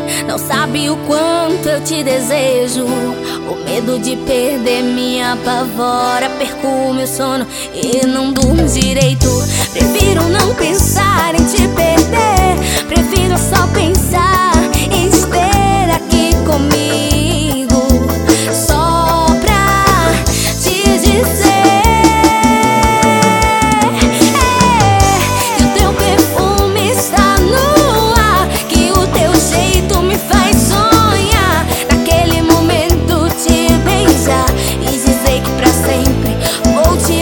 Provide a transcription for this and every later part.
Não sabe o quanto eu te desejo. O medo de perder me apavora. Perco o meu sono e não durmo direito. Prefiro não pensar em te perder. Prefiro só pensar em ter aqui comigo, só pra te dizer que o teu perfume está no ar, que o teu jeito me faz sonhar. Naquele momento te beijar e dizer que pra sempre vou te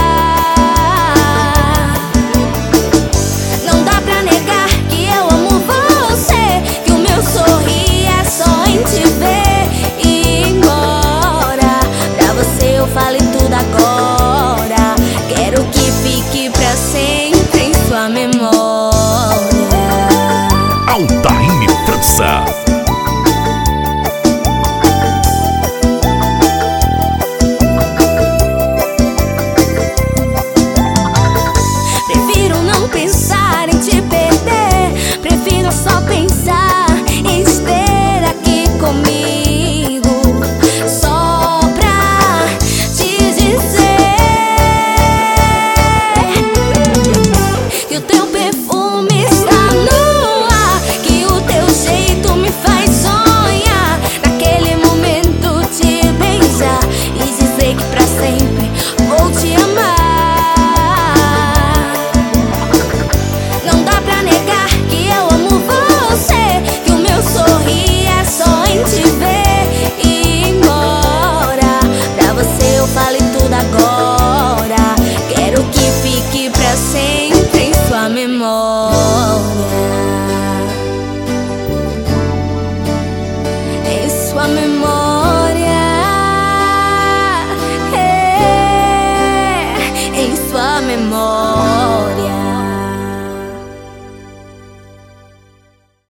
amar. Não dá pra negar que eu amo você, que o meu sorrir é só em te ver e ir embora. Pra você eu falei tudo agora. Quero que fique pra sempre em sua memória. Altair França.